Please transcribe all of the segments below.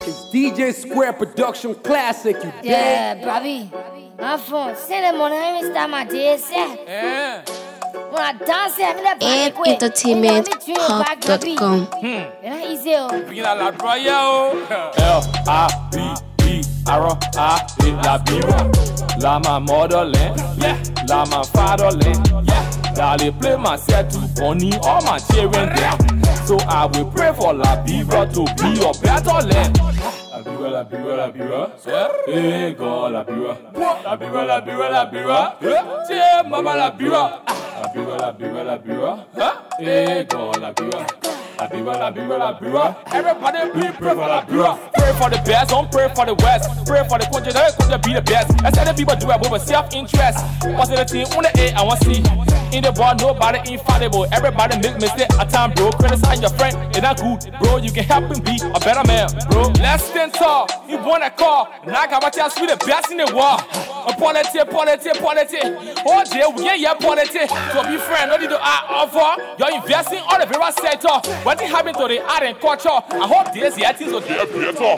It's DJ Square Production Classic, you Yeah, Bobby. My phone. Send them on every time I did say. Yeah. When I dance, I have that AdEntertainmentHub.com. Easy. Begin à la Royale. L-A-B-E-R-A, la Biwa. La ma motherland, yeah. La ma fatherland, yeah. Dale play my set to bunny all my children there. So I will pray for La Biwa to be your better land. La Biwa, la Biwa, la Biwa. Hey God, la Biwa. La Biwa, la Biwa, la Biwa. Yeah, mama la Biwa. La Biwa, la Biwa, la Biwa. Hey God, la Biwa. La Biwa, la Biwa, la Biwa. Everybody please pray for La Biwa. Pray for the best, don't pray for the west. Pray for the country, that could be the best. I said the people do it with self-interest. What's the team on the A, I want to see. In the ball, nobody infallible. Everybody make mistake at time, bro. Criticize your friend, it's not good, bro. You can help him be a better man, bro. Let's stand tall. You want a call. Now I got what else with the best in the world. Politics. Oh dear, yeah, politics. So be friend, no need to offer. You're investing all the very sector. What is happening to the art and culture? I hope this year things will be better.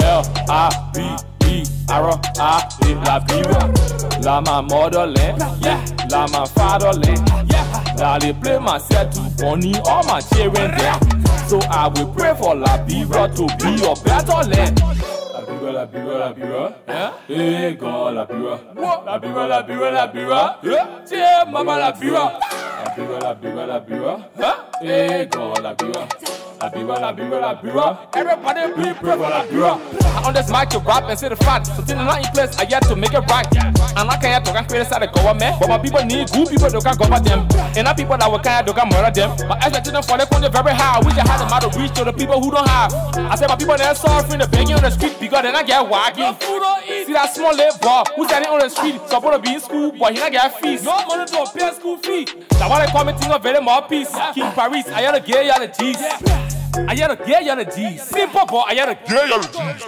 L-A-B-E-R-A, la Biwa. La my motherland, yeah. La my fatherland, yeah. Dale play my set to bunny all my children there. So I will pray for La Biwa to be your better land. La Biwa, la Biwa, la Biwa, yeah. Hey God, la Biwa. La Biwa, la Biwa, la Biwa, yeah. Mama la Biwa. La Biwa, la Biwa, la Biwa, hey God, la Biwa. La Biwa, la Biwa, la Biwa. Everybody please pray for La Biwa. I on this mic to rap and say the fact. Something not in place, I yet to make it right. And I can't criticize the government, but my people need good people that can govern them. And not people that will kind of murder them. My expectation for them is very high. I wish I had them out to reach to the people who don't have. I say my people they're suffering, they're begging on the street because they not get wagging. See that small labor who's standing on the street, supposed to be in school, but he not get fees. No money to pay school fee. That's why they call me thing of very more peace. King Paris, I had to get y'all the G's. I had to get y'all the G's. Simple boy, I had to get y'all the G's.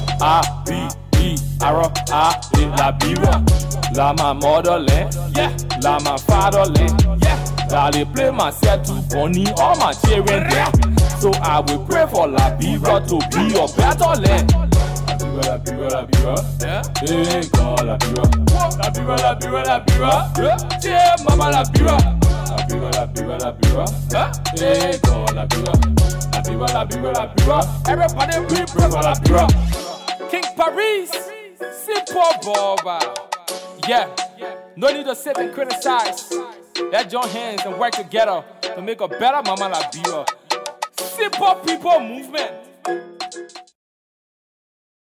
L-A-B-E-R-A, la Biwa. La my motherland, yeah. La my fatherland, yeah. Dale play my set to bunny all my children there. So I will pray for La Biwa to be your better land. La Biwa, la Biwa, yeah. Hey God, la Biwa. La Biwa, la Biwa, la Biwa, yeah. Mama la Biwa. La Biwa, la Biwa, la Biwa, hey God, la Biwa. La Biwa, la Biwa, la Biwa. Everybody please pray for La Biwa. King Paris, simple Boba. Yeah, no need to sit and criticize. Let's join hands and work together to make a better Mama La Biwa. Simple people movement.